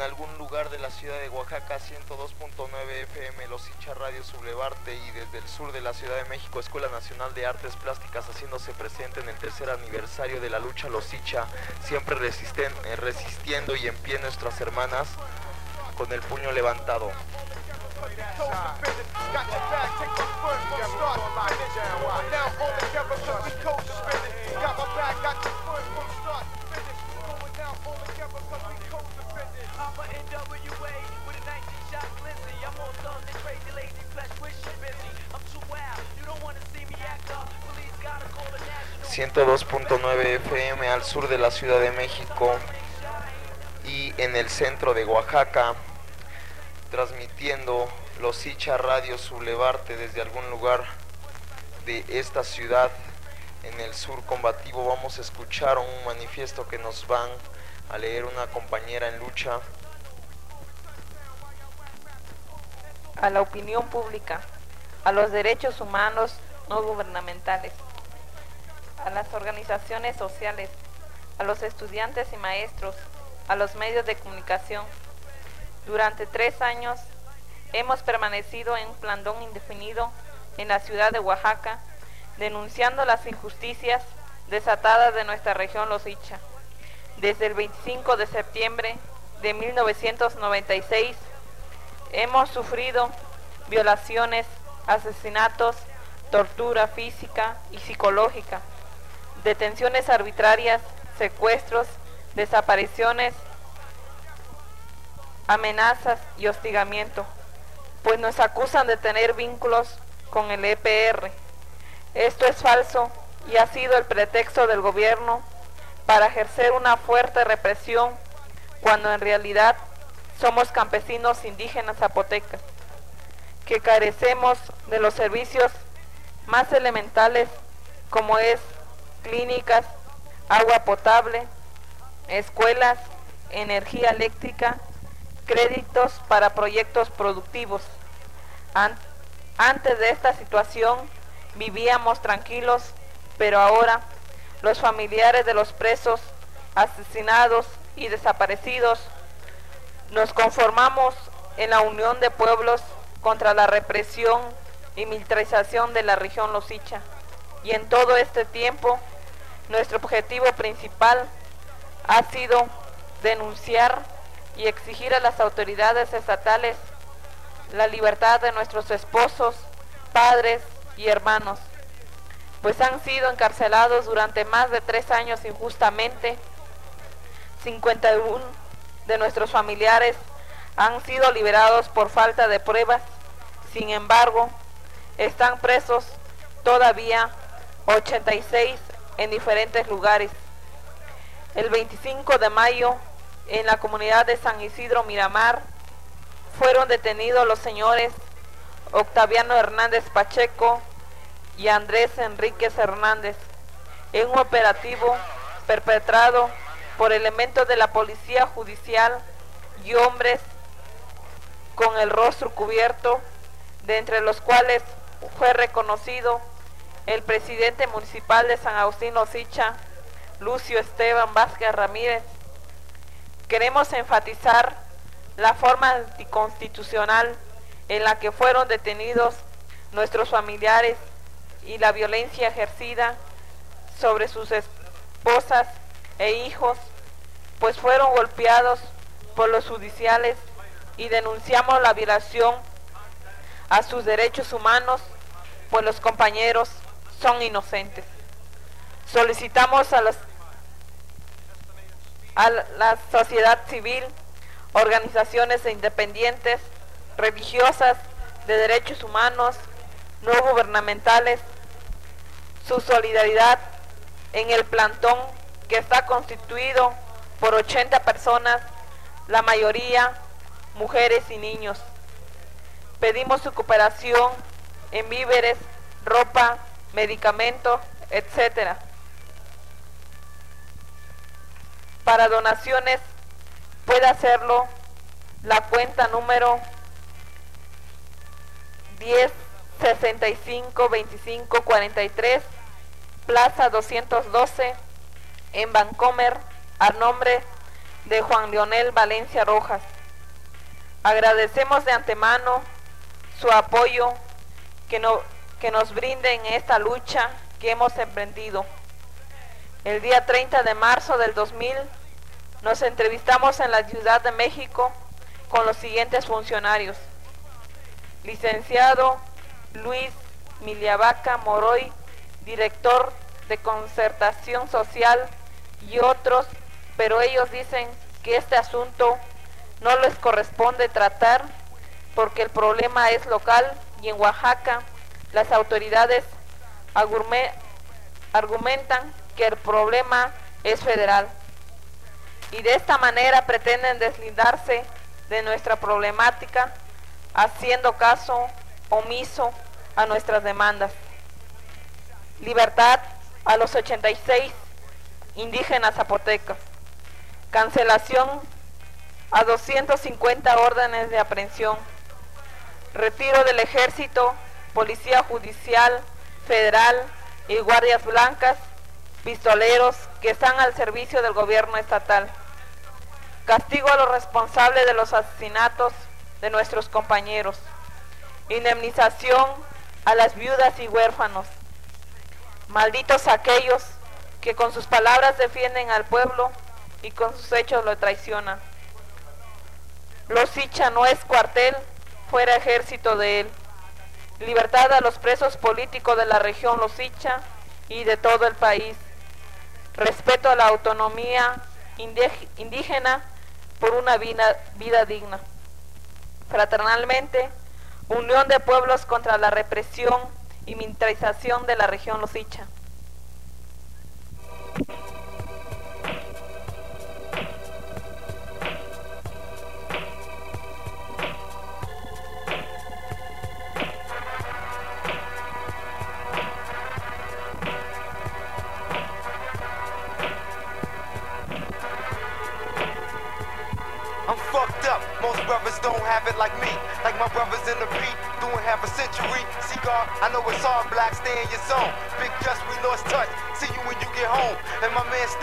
algún lugar de la ciudad de Oaxaca, 102.9 FM, Los Icha Radio Sublevarte, y desde el sur de la Ciudad de México, Escuela Nacional de Artes Plásticas, haciéndose presente en el tercer aniversario de la lucha Los Icha, siempre resistiendo y en pie nuestras hermanas, con el puño levantado. ...102.9 FM al sur de la Ciudad de México y en el centro de Oaxaca, transmitiendo Los Icha Radio Sublevarte desde algún lugar de esta ciudad en el sur combativo. Vamos a escuchar un manifiesto que nos van a leer una compañera en lucha. A la opinión pública, a los derechos humanos no gubernamentales, a las organizaciones sociales, a los estudiantes y maestros, a los medios de comunicación. Durante 3 años hemos permanecido en un plantón indefinido en la ciudad de Oaxaca, denunciando las injusticias desatadas de nuestra región Los Icha. Desde el 25 de septiembre de 1996 hemos sufrido violaciones, asesinatos, tortura física y psicológica, detenciones arbitrarias, secuestros, desapariciones, amenazas y hostigamiento, pues nos acusan de tener vínculos con el EPR. Esto es falso y ha sido el pretexto del gobierno para ejercer una fuerte represión, cuando en realidad somos campesinos indígenas zapotecas, que carecemos de los servicios más elementales, como es clínicas, agua potable, escuelas, energía eléctrica, créditos para proyectos productivos. Antes de esta situación vivíamos tranquilos, pero ahora los familiares de los presos, asesinados y desaparecidos nos conformamos en la unión de pueblos contra la represión y militarización de la región Los Icha. Y en todo este tiempo, nuestro objetivo principal ha sido denunciar y exigir a las autoridades estatales la libertad de nuestros esposos, padres y hermanos, pues han sido encarcelados durante más de 3 años injustamente. 51 de nuestros familiares han sido liberados por falta de pruebas. Sin embargo, están presos todavía 86 en diferentes lugares. El 25 de mayo, en la comunidad de San Isidro Miramar, fueron detenidos los señores Octaviano Hernández Pacheco y Andrés Enríquez Hernández en un operativo perpetrado por elementos de la policía judicial y hombres con el rostro cubierto, de entre los cuales fue reconocido el presidente municipal de San Agustín Los Icha, Lucio Esteban Vázquez Ramírez. Queremos enfatizar la forma anticonstitucional en la que fueron detenidos nuestros familiares y la violencia ejercida sobre sus esposas e hijos, pues fueron golpeados por los judiciales, y denunciamos la violación a sus derechos humanos, pues los compañeros son inocentes. Solicitamos a la sociedad civil, organizaciones independientes, religiosas, de derechos humanos, no gubernamentales, su solidaridad en el plantón, que está constituido por 80 personas, la mayoría mujeres y niños. Pedimos su cooperación en víveres, ropa, medicamentos, etc. Para donaciones puede hacerlo la cuenta número 10652543, Plaza 212, en Vancomer, a nombre de Juan Leonel Valencia Rojas. Agradecemos de antemano su apoyo que nos brinde en esta lucha que hemos emprendido. El día 30 de marzo del 2000 nos entrevistamos en la Ciudad de México con los siguientes funcionarios: licenciado Luis Miliavaca Moroy, director de Concertación Social, y otros, pero ellos dicen que este asunto no les corresponde tratar porque el problema es local y en Oaxaca las autoridades argumentan que el problema es federal y de esta manera pretenden deslindarse de nuestra problemática, haciendo caso omiso a nuestras demandas. Libertad a los 86 indígenas zapotecas, cancelación a 250 órdenes de aprehensión, retiro del ejército, policía judicial, federal y guardias blancas, pistoleros que están al servicio del gobierno estatal, castigo a los responsables de los asesinatos de nuestros compañeros, indemnización a las viudas y huérfanos. Malditos aquellos que con sus palabras defienden al pueblo y con sus hechos lo traicionan. Los Icha no es cuartel, fuera ejército de él. Libertad a los presos políticos de la región Los Icha y de todo el país. Respeto a la autonomía indígena por una vida digna. Fraternalmente, unión de pueblos contra la represión y militarización de la región Los Icha. I'm fucked up, most brothers don't have it like me. Like my brothers in the beat, doing half a century. Cigar, I know it's hard, black, stay in your zone. Big just, we lost touch, see you when you get home. And my man